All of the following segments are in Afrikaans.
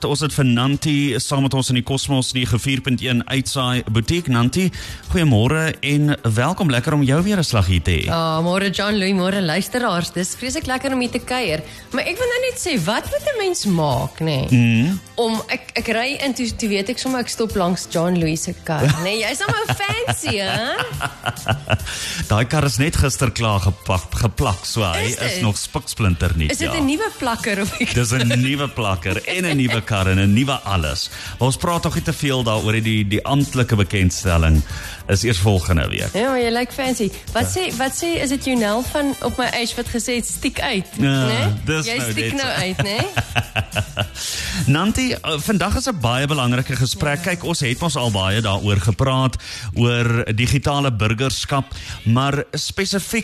Ons het vir Nanti saam met ons in die Cosmos 94.1 uitsaai boutique. Nanti, goeiemôre en welkom, lekker om jou weer 'n slag hier te hê. Môre John-Louis, môre luisteraars, dis vreeslik lekker om hier te kuier. Maar ek wil nou net sê, wat moet 'n mens maak, nê? Om, ek ry in, toe weet ek sommer ek stop langs John-Louis se kar, nê? Jy's nou fancy, hè? Daai kar is net gister klaar geplak, so hy is nog spiksplinter nie. Is dit 'n nuwe plakker of ek? Dis 'n nuwe plakker en 'n nuwe kar en 'n nuwe alles. Maar ons praat nog nie te veel daaroor, die amptelike bekendstelling is eers volgende week. Ja, maar jy lyk fancy. Wat sê, is dit Jonel van op my age wat gesê het, stiek uit, né? Jy stiek nou uit, né? Nanti, vandag is 'n baie belangrike gesprek. Kyk, ons het ons al baie daaroor gepraat, oor digitale burgerskap, maar spesifiek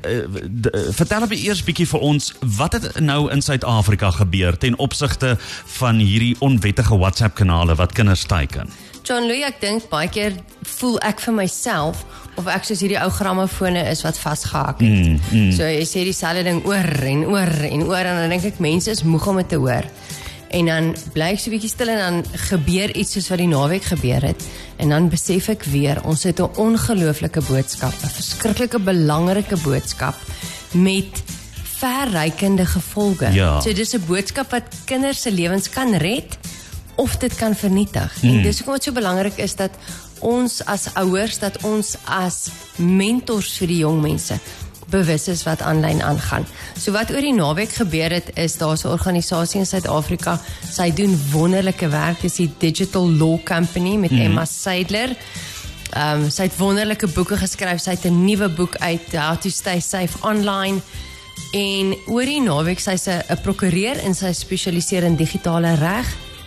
vertel op eers bietjie vir ons, wat het nou in Suid-Afrika gebeur ten opsigte van hierdie onwettige WhatsApp-kanale wat kinders teiken? John-Louis, ek dink baie keer voel ek vir myself of ek soos hierdie ou grammofone is wat vasgehak het. So jy sê dieselfde ding oor en oor en oor en dan dink ek mense is moeg om dit te hoor. En dan bly ek so 'n bietjie stil en dan gebeur iets soos wat die naweek gebeur het. En dan besef ek weer, ons het 'n ongelooflike boodskap, 'n verskriklike belangrike boodskap met verrykende gevolge. Ja. So dis 'n boodskap wat kinders se lewens kan red of dit kan vernietig. En dis hoekom dit so belangrik is dat ons as ouers, dat ons as mentors vir die jong mense bewus is wat aanlyn aangaan. So wat oor die naweek gebeur het, is daar's 'n organisasie in Suid-Afrika, sy doen wonderlike werk, dis die Digital Law Company met Emma Seidler. Sy het wonderlike boeke geskryf, sy het 'n nuwe boek uit, How to Stay Safe Online, en oor die naweek, sy's 'n prokureur en sy spesialiseer in digitale reg,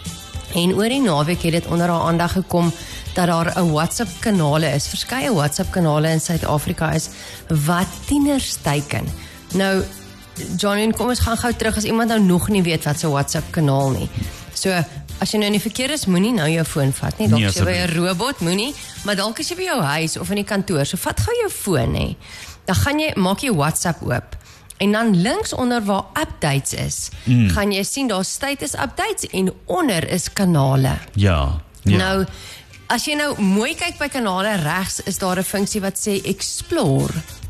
en oor die naweek het dit onder haar aandag gekom dat daar 'n WhatsApp-kanale is, verskeie WhatsApp-kanale in Suid-Afrika is, wat tieners teiken. Nou, John, kom ons gaan gou terug, as iemand nou nog nie weet wat 'n WhatsApp-kanaal nie. So, as jy nou in die verkeer is, moenie nou jou foon vat nie, dalk is jy by 'n robot, moenie, maar dalk is jy by jou huis of in die kantoor, so vat gou jou foon, hè. Dan maak jy WhatsApp oop. En dan links onder waar updates is, gaan jy sien daar status updates en onder is kanale. Ja. Nou, as jy nou mooi kyk by kanale regs, is daar 'n funksie wat sê Explore.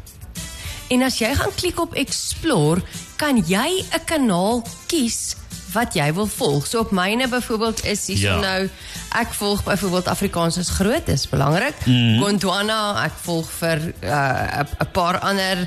En as jy gaan klik op Explore, kan jy 'n kanaal kies wat jy wil volg. So op myne byvoorbeeld is hier nou, ek volg byvoorbeeld Afrikaans is groot, is belangrik. Gondwana, ek volg vir 'n paar ander.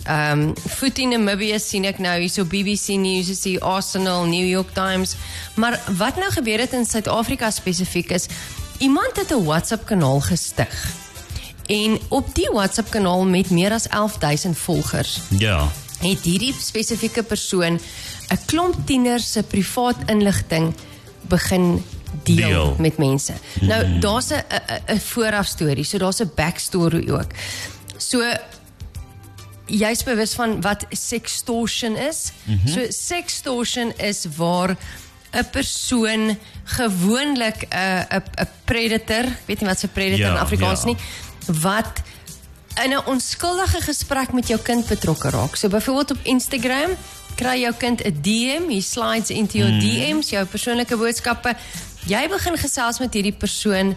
Foot in Namibia sien ek nou, hier so BBC News, is die Arsenal, New York Times, maar wat nou gebeur het in Suid-Afrika spesifiek is, iemand het 'n WhatsApp-kanaal gestig, en op die WhatsApp-kanaal met meer as 11.000 volgers, het hierdie spesifieke persoon 'n klomp tieners se privaat inligting begin deel met mense. Nou, daar's 'n voorafstorie, so daar's 'n backstory ook. So, jy is bewus van wat sextortion is. So sextortion is waar 'n persoon gewoonlik 'n predator, weet nie wat se predator in Afrikaans nie, wat in 'n onskuldige gesprek met jou kind betrokke raak. So byvoorbeeld op Instagram kry jou kind 'n DM, he slides into your DM's, jou persoonlike boodskappe. Jy begin gesels met hierdie persoon.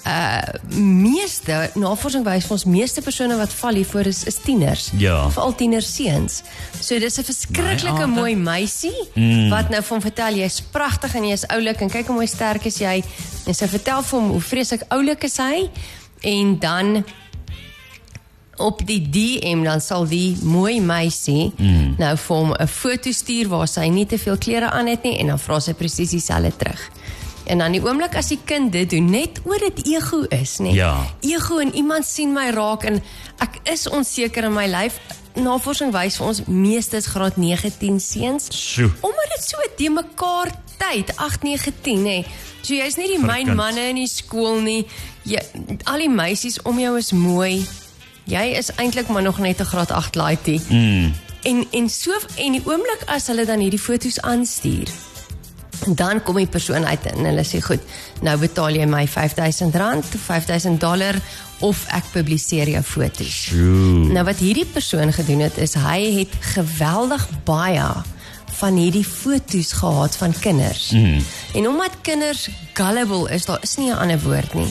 Meeste navorsing wys vir ons, meeste persone wat val hiervoor is tieners. Veral tienerseuns. So dis 'n verskriklike mooi meisie wat nou vir hom vertel, jy is pragtig en jy is oulik en kyk hoe mooi sterk is jy. En sy vertel vir hom hoe vreeslik oulik is hy, en dan op die DM dan sal die mooi meisie nou vir hom 'n foto stuur waar sy nie te veel klere aan het nie, en dan vra sy presies dieselfde terug. En dan die oomblik as die kind dit doen, net oor dit ego is, nee. Ego en iemand sien my raak en ek is onseker in my lyf. Navorsing wys vir ons, meeste is graad 9-10 seuns. Omdat dit so te mekaar tyd, 8-9-10, nee. So jy is nie die myn manne in die skool nie. Al die meisies om jou is mooi. Jy is eintlik maar nog net 'n graad 8 laaitie. En die oomblik as hulle dan hierdie foto's aanstuur, dan kom die persoon uit en hulle sê, goed, nou betaal jy my R5,000 of $5,000 of ek publiseer jou foto's. Nou wat hierdie persoon gedoen het, is hy het geweldig baie van hierdie foto's gehad van kinders. En omdat kinders gullible is, daar is nie 'n ander woord nie,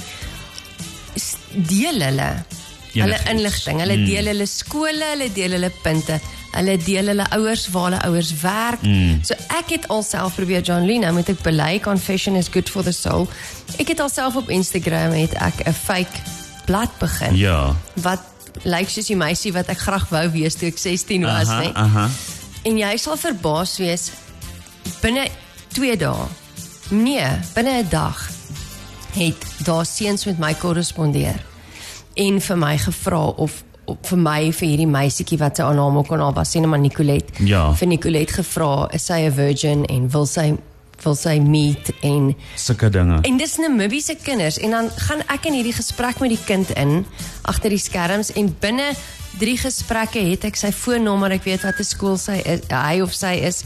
deel hulle inligting, hulle deel hulle skole, hulle deel hulle punte, hulle deel hulle ouers waar hulle ouers werk. So ek het alself probeer, John Lee, nou moet ek bely, confession is good for the soul. Ek het alself op Instagram het ek 'n fake blad begin. Ja. Wat lyk soos die meisie wat ek graag wou wees toe ek 16 was, nee. En jy sal verbaas wees, binne 2 dae, nee, binne 'n dag, het daar seuns met my korrespondeer en vir my gevra of vir hierdie meisietjie wat sy aan naam ook kon was, sê net maar Nicolette. Ja. Vir Nicolette gevra, is sy 'n virgin en wil sy meet en sulke dinge. En dis Namibiese kinders en dan gaan ek in hierdie gesprek met die kind in agter die skerms en binne 3 gesprekke het ek sy foonnommer, ek weet wat 'n skool hy of sy is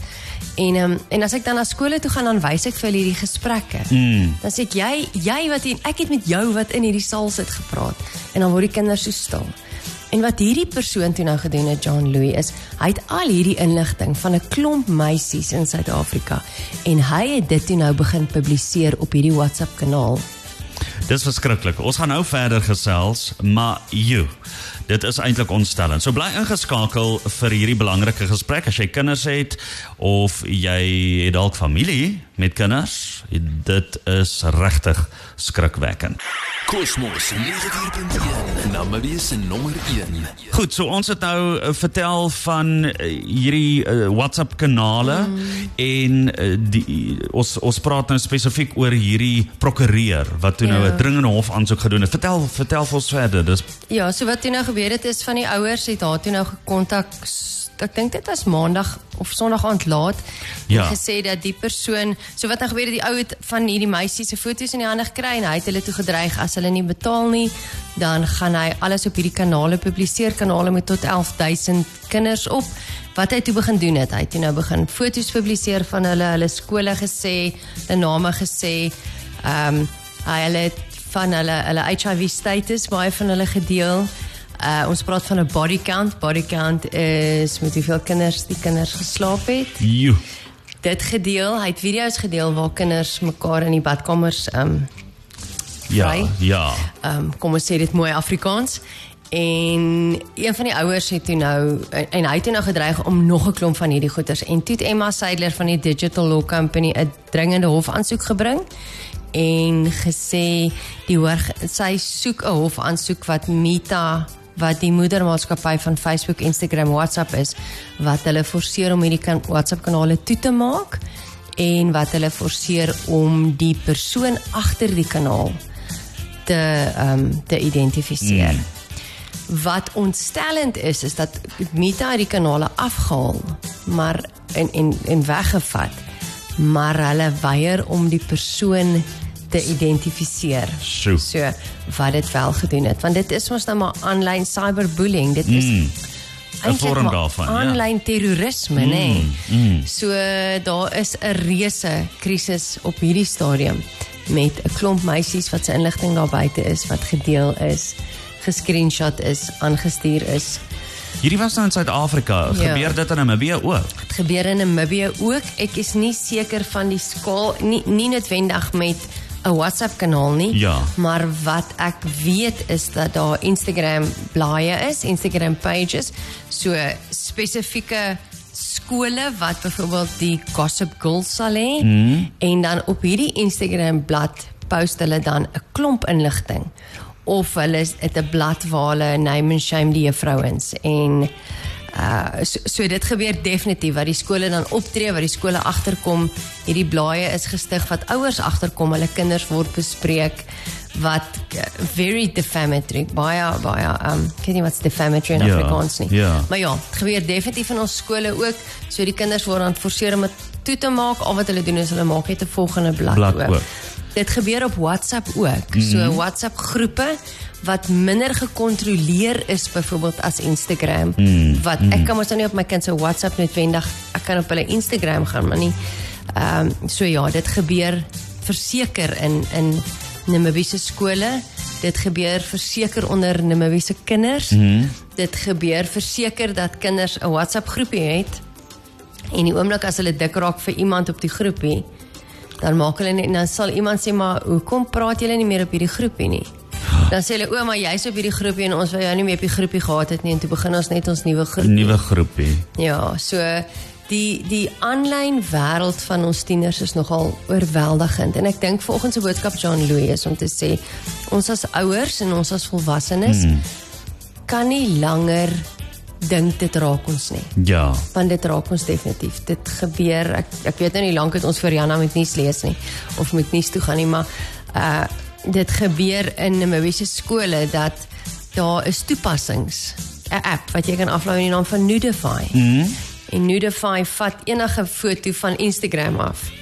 en as ek dan na skole toe gaan, dan wys ek vir hulle hierdie gesprekke. Dan sê ek, jy wat ek het met jou wat in hierdie saal sit gepraat en dan word die kinders so stil. En wat hierdie persoon toe nou gedoen het, John Louis, is hy het al hierdie inligting van 'n klomp meisies in Suid-Afrika en hy het dit toe nou begin publiseer op hierdie WhatsApp kanaal. Dis verskriklik. Ons gaan nou verder gesels, maar dit is eintlik ontstellend. So bly ingeskakel vir hierdie belangrike gesprek as jy kinders het of jy het dalk familie met kinders. Dit is regtig skrikwekkend. Cosmos 94.1, Namibië se nommer 1. Goed, so ons het nou vertel van hierdie WhatsApp kanale en ons praat nou spesifiek oor hierdie prokureur wat toe nou 'n dringende hofaansoek gedoen het. Vertel vir ons verder. Ja, so wat toe nou gebeur het is van die ouers het haar toe nou gekontak, ek dink dit was maandag of sonderdag aand laat, en gesê dat die persoon, so wat nou gebeur het, die ou het van hierdie meisie se foto's in die hande gekry en hy het hulle toe gedreig, as hulle nie betaal nie, dan gaan hy alles op hierdie kanale publiseer, kanale met tot 11,000 kinders op. Wat hy toe begin doen het, hy het toe nou begin foto's publiseer van hulle skole gesê, hulle name gesê, hy het van hulle HIV status, baie van hulle gedeel. Ons praat van 'n body count. Body count is met hoeveel kinders die kinders geslaap het. Dit gedeel, hy het video's gedeel waar kinders mekaar in die badkamers kom ons sê dit mooi Afrikaans. En een van die ouers het toe nou, en hy het toe nou gedreig om nog 'n klomp van hierdie goeders. En toe het Emma Seidler van die Digital Law Company 'n dringende hofaansoek gebring en gesê sy soek 'n hofaansoek wat Meta, wat die moedermaatskappy van Facebook, Instagram, WhatsApp is, wat hulle forceer om hierdie WhatsApp kanale toe te maak en wat hulle forceer om die persoon agter die kanaal te identifiseer. Wat ontstellend is dat Meta die kanale afgehaal, maar en weggevat, maar hulle weier om die persoon te identifiseer. So, wat dit wel gedoen het. Want dit is ons nou maar online cyberbullying. Dit is eintlik maar online terrorisme, nee. So, daar is 'n reuse krisis op hierdie stadium met 'n klomp meisies wat se inligting daar buite is, wat gedeel is, gescreenshot is, aangestuur is. Hierdie was nou in Suid-Afrika. Gebeur dit in Namibië ook? Het gebeur in Namibië ook. Ek is nie seker van die skaal, nie noodwendig met 'n WhatsApp kanaal nie, maar wat ek weet is dat daar Instagram blaaie is, Instagram pages, so spesifieke skole wat byvoorbeeld die Gossip Girls sal hê, en dan op hierdie Instagram blad post hulle dan 'n klomp inligting, of hulle het 'n blad waar hulle name and shame die juffrouens en so dit gebeur definitief, wat die skole dan optree, wat die skole agterkom, hierdie blaaie is gestig, wat ouers agterkom, hulle kinders word bespreek, wat very defamatory, baie, ek weet nie wat's defamatory in Afrikaans nie, maar het gebeur definitief in ons skole ook, so die kinders word dan forceer om het toe te maak, al wat hulle doen is, hulle maak net 'n volgende blad ook. Dit gebeur op WhatsApp ook, so WhatsApp groepe, wat minder gecontroleer is, byvoorbeeld as Instagram, wat ek kan mos nou nie op my kind se WhatsApp noodwendig, ek kan op hulle Instagram gaan, maar nie, so dit gebeur verseker in Namibiese skole, dit gebeur verseker onder Namibiese kinders, dit gebeur verseker dat kinders 'n WhatsApp groepie het, En die oomblik as hulle dik raak vir iemand op die groepie, dan maak hulle net, dan sal iemand sê, maar hoekom praat julle nie meer op hierdie groepie nie? Dan sê hulle, maar jy's op hierdie groepie en ons wil jou nie meer op die groepie gehad het nie, en toe begin ons net ons nuwe groepie. Nuwe groepie. Ja, so die aanlyn wêreld van ons tieners is nogal oorweldigend. En ek dink vanoggend se boodskap John Louis is om te sê, ons as ouers en ons as volwassenes kan nie langer dink dit raak ons nie. Ja. Want dit raak ons definitief. Dit gebeur, ek weet nou nie lank het ons vir Jana met nuus lees nie, of met nuus toe gaan nie, maar dit gebeur in Namibiese skole, dat daar is toepassings, 'n app wat jy kan aflaai in die naam van Nudify. En Nudify vat enige foto van Instagram af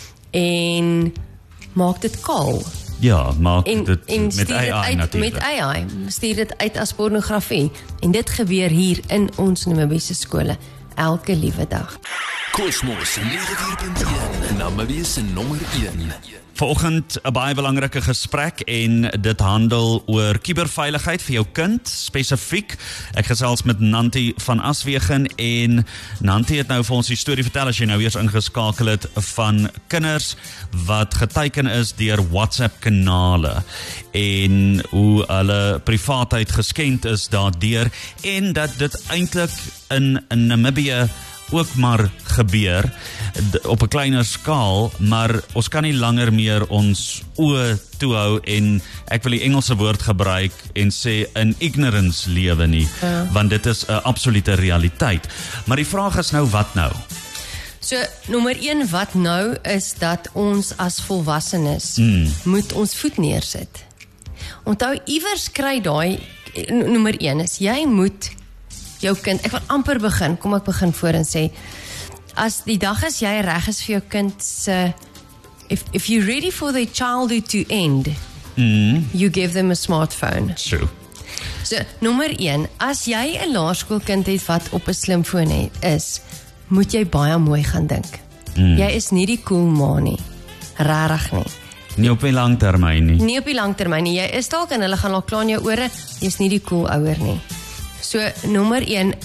en maak dit kaal. Ja, maak En dit met AI natuurlijk. Met AI, stuur dit uit as pornografie. En dit gebeur hier in ons Namibiese skole elke liewe dag. Cosmos 94.1 Namibië se nommer 1. Vanoggend 'n baie belangrike gesprek en dit handel oor kuberveiligheid vir jou kind spesifiek. Ek gesels met Nanti van Aswegen en Nanti het nou vir ons die storie vertel as jy nou eers ingeskakel het van kinders wat geteiken is deur WhatsApp kanale en hoe hulle privaatheid geskend is daardeur en dat dit eintlik in Namibië ook maar gebeur op 'n kleiner skaal, maar ons kan nie langer meer ons oë toehou en ek wil die Engelse woord gebruik en sê in ignorance lewe nie, want dit is 'n absolute realiteit. Maar die vraag is nou, wat nou? So, nommer 1, wat nou is dat ons as volwassenes moet ons voet neersit. Onthou, iewers kry daai, nommer 1 is, jy moet jou kind, ek wil amper begin, kom ek begin voor en sê, as die dag as jy reg is vir jou kind se, if you're ready for their childhood to end, you give them a smartphone. True. So, nommer 1, as jy 'n laerskoolkind het wat op 'n slimfoon is, moet jy baie mooi gaan dink. Jy is nie die cool ma nie, rarig nie. Nie op die lang termyn nie. Nie op die lang termyn nie, jy is dalk en hulle gaan al klaar in jou ore, jy is nie die cool ouer nie. So, nommer 1,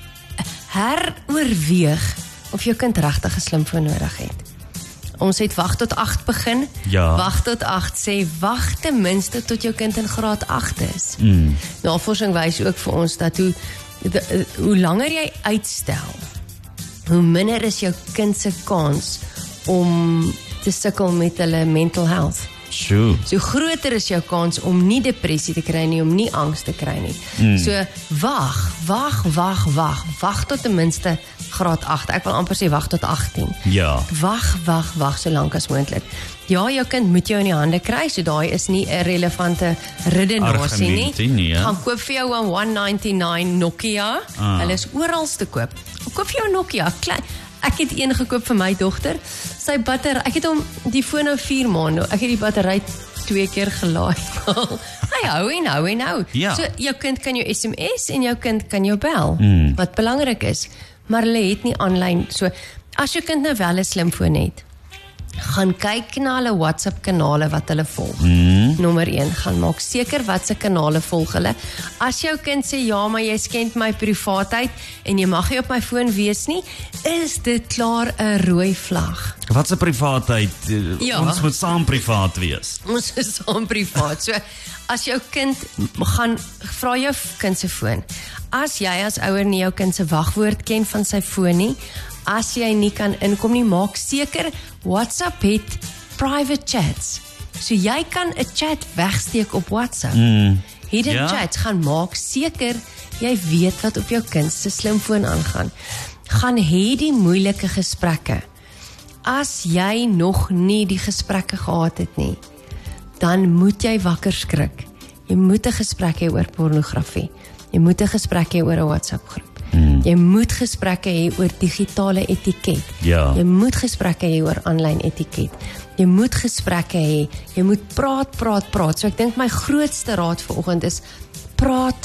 heroorweeg of jou kind regtig 'n slimfoon nodig het. Ons het wag tot 8 begin, Ja. wag tot 8 sê, wag ten minste tot jou kind in graad 8 is. Navorsing wys ook vir ons dat hoe langer jy uitstel, hoe minder is jou kind se kans om te sukkel met hulle mental health. Sure. So groter is jou kans om nie depressie te kry nie, om nie angs te kry nie. So wag tot ten minste graad 8. Ek wil amper sê wag tot 18. Ja. Wag so lank as moontlik. Ja, jou kind moet jou in die hande kry, so daai is nie 'n relevante redenasie nie. Argumentie nie, hè? Gaan koop vir jou 'n 199 Nokia. Hulle is oral te koop. Koop vir jou 'n Nokia, klein. Ek het een gekoop vir my dogter. Sy battery, ek het hom die foon nou 4 maande. Ek het die battery 2 keer gelaai. Hy hou en hou. Ja. So jou kind kan jou SMS en jou kind kan jou bel. Wat belangrik is, maar hulle het nie aanlyn. So as jou kind nou wel 'n slimfoon het, gaan kyk na hulle WhatsApp kanale wat hulle volg. Nommer 1, gaan maak seker wat se kanale volg hulle. As jou kind sê ja, maar jy skend my privaatheid en jy mag nie op my foon wees nie, is dit klaar 'n rooi vlag. Wat se privaatheid? Ja. Ons moet saam privaat wees. Ons is saam privaat. So as jou kind gaan vra jou kind se foon. As jy as ouer nie jou kind se wagwoord ken van sy foon nie, as jy nie kan inkom nie, maak seker WhatsApp het private chats. So jy kan 'n chat wegsteek op WhatsApp. Hidden Ja. chats, gaan maak seker jy weet wat op jou kind se slimfoon aangaan. Gaan hê die moeilike gesprekke. As jy nog nie die gesprekke gehad het nie, dan moet jy wakker skrik. Jy moet 'n gesprek hê oor pornografie. Jy moet 'n gesprek hê oor 'n WhatsApp groep. Jy moet gesprekke hê oor digitale etiket. Ja. Jy moet gesprekke hê oor aanlyn etiket. Jy moet gesprekke hê. Jy moet praat. So ek dink my grootste raad vanoggend is praat.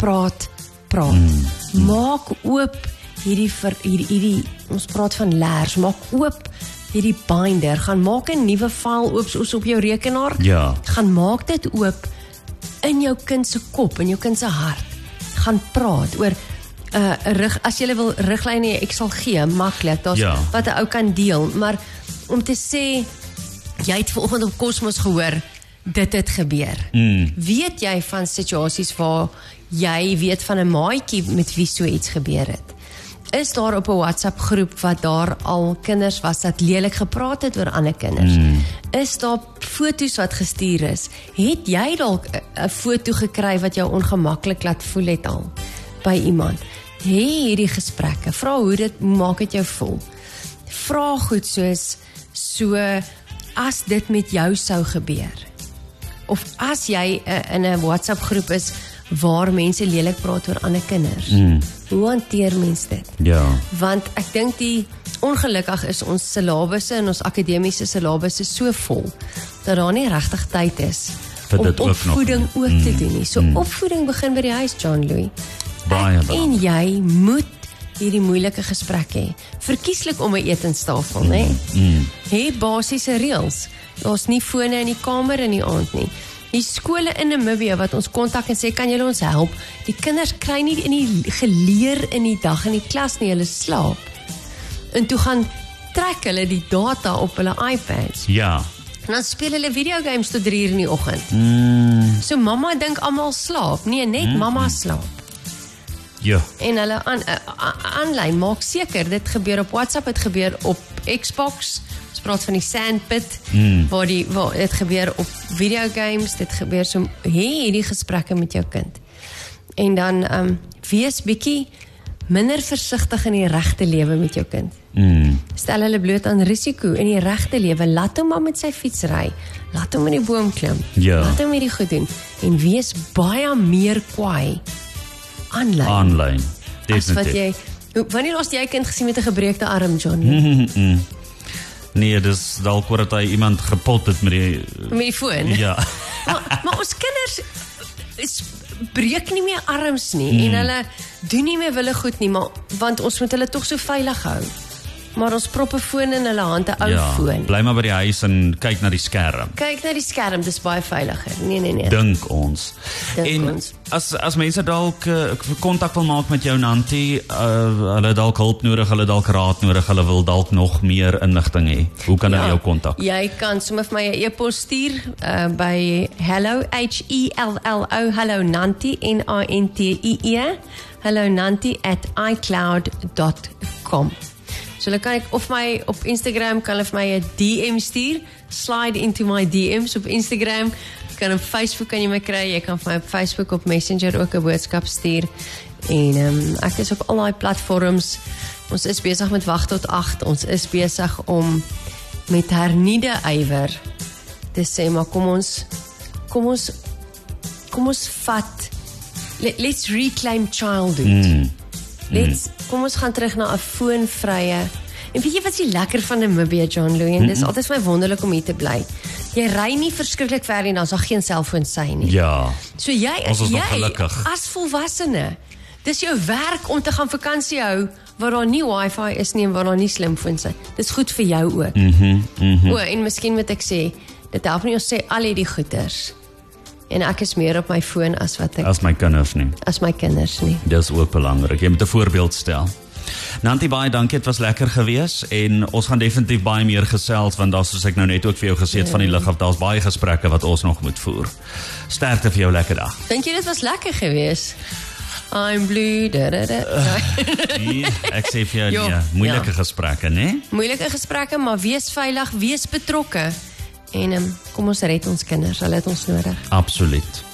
Maak oop hierdie ons praat van leers, maak oop hierdie binder, gaan maak 'n nuwe file oop soos op jou rekenaar. Ja. Gaan maak dit oop in jou kind se kop, in jou kind se hart. Gaan praat oor as jy wil riglyne, ek sal gee, maklik, daar's Ja. wat 'n ou kan deel, maar om te sê, jy het vanoggend op Cosmos gehoor, dit het gebeur. Weet jy van situasies waar jy weet van 'n maatjie met wie so iets gebeur het? Is daar op 'n WhatsApp groep wat daar al kinders was dat lelik gepraat het oor ander kinders? Is daar foto's wat gestuur is? Het jy dalk 'n foto gekry wat jou ongemaklik laat voel het al by iemand? Hierdie gesprekke, vra hoe maak dit jou voel? Vra goed soos, as dit met jou sou gebeur, of as jy in 'n WhatsApp groep is waar mense lelik praat oor ander kinders, hoe hanteer mens dit? Ja. Want ek dink ongelukkig is ons syllabusse en ons akademiese syllabusse so vol, dat daar nie regtig tyd is Vir om dit ook nog opvoeding ook te doen nie. So opvoeding begin by die huis, John Louis. Baie En belangrik. jy moet hierdie moeilike gesprek hê. Verkieslik om 'n etenstafel, né? Hê basiese reëls. Daar's nie fone in die kamer in die aand nie. Die skole in Namibië wat ons kontak en sê, kan julle ons help? Die kinders kry nie geleer in die dag in die klas nie, hulle slaap. En toe gaan trek hulle die data op hulle iPads. Ja. En dan speel hulle videogames tot 3 uur in die oggend. So mamma dink almal slaap. Nee, net mamma slaap. Ja. En hulle aanlyn maak seker, dit gebeur op WhatsApp, dit gebeur op Xbox, ons praat van die sandpit, waar dit gebeur op videogames, dit gebeur so, hierdie gesprekke met jou kind. En dan wees bietjie minder versigtig in die regte lewe met jou kind. Stel hulle bloot aan risiko in die regte lewe, laat hom maar met sy fiets ry, laat hom in die boom klim, Ja. laat hom hierdie goed doen, en wees baie meer kwaai aanlyn. Aanlyn. As wat Definitief. wanneer laas jy kind gesien met 'n gebreekte arm, John? Nee, dis dalk oor dat hy iemand gepot het met die Met die foon? ja. Maar ons kinders breek nie meer arms nie en hulle doen nie meer wille goed nie, want ons moet hulle tog so veilig hou. Maar ons prop 'n foon in hulle hand, 'n ou Ja. foon. Bly maar by die huis en kyk na die skerm. Kyk na die skerm, dis baie veiliger. Nee. Dink ons. Dink En ons. as mense dalk kontak wil maak met jou Nanti, hulle dalk hulp nodig, hulle dalk raad nodig, hulle wil dalk nog meer inligting hê. Hoe kan hulle jou kontak? Jy kan sommer vir my 'n e-pos stuur by hello, hello Nanti, Nantie, hello Nanti @icloud.com. So hulle kan of my op Instagram kan hulle vir my 'n DM stuur, slide into my DM's op Instagram. Kan op Facebook kan jy my kry, jy kan vir my op Facebook op Messenger ook 'n boodskap stuur. En ek is op al daai platforms. Ons is besig met Wag tot 8. Ons is besig om met hernieude ywer te sê, maar kom ons vat, let's reclaim childhood. Kom ons gaan terug na 'n foonvrye. En weet jy wat is die lekker van Namibië, John Louis? En dis altyd vir my wonderlik om hier te bly. Jy ry nie verskriklik ver nie, dan is daar geen selfoon sy nie. Ja. So jy Ons is nog gelukkig. as volwassene, dis jou werk om te gaan vakansie hou waar daar nie wifi is nie en waar daar nie slimfoons is. Dis goed vir jou ook. En miskien moet ek sê, dit help nie ons sê al hierdie goeters. En ek is meer op my foon as wat ek As my kinders nie. as my kinders nie. Dis ook belangrik. Jy moet 'n voorbeeld stel. Nanti, baie dankie, het was lekker gewees en ons gaan definitief baie meer gesels want daar soos ek nou net ook vir jou gesê het van die lig af, daar's baie gesprekke wat ons nog moet voer. Sterkte vir jou, lekker dag. Dink jy dit was lekker geweest? I'm blue. Nee, ek sê vir jou Jo, nee, moeilike ja. gesprekke, né? Moeilike gesprekke, maar wees veilig, wees betrokke. En kom ons red ons kinders, hulle het ons nodig. Absoluut.